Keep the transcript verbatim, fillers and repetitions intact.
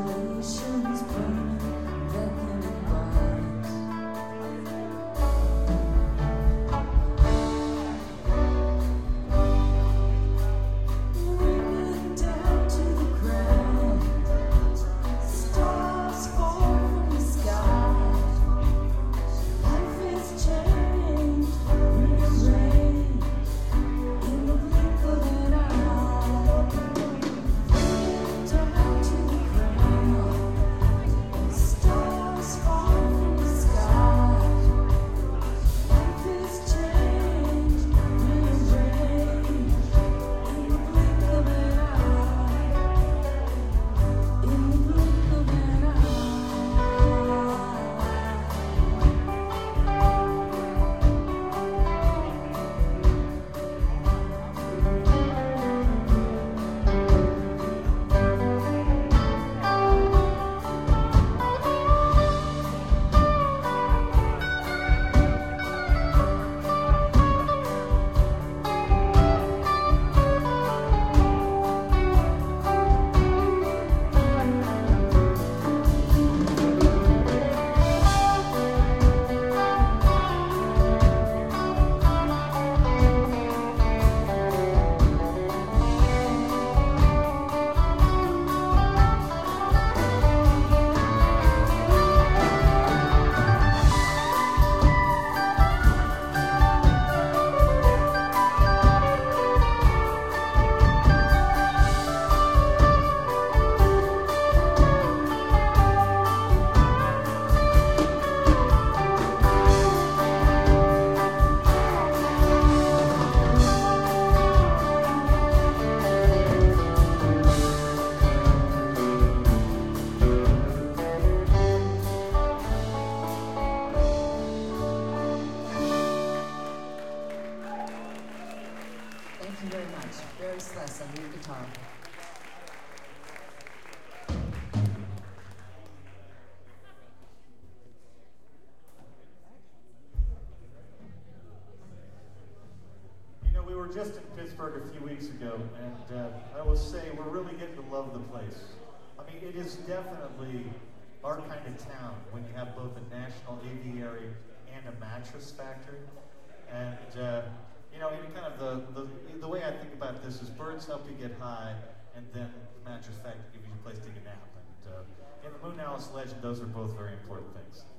Just in Pittsburgh a few weeks ago, and uh, I will say we're really getting to love the place. I mean, it is definitely our kind of town when you have both a national aviary and a mattress factory. And uh, you know, in kind of the, the the way I think about this is birds help you get high, and then the mattress factory gives you a place to take a nap. And uh, in the Moon Alice legend, those are both very important things.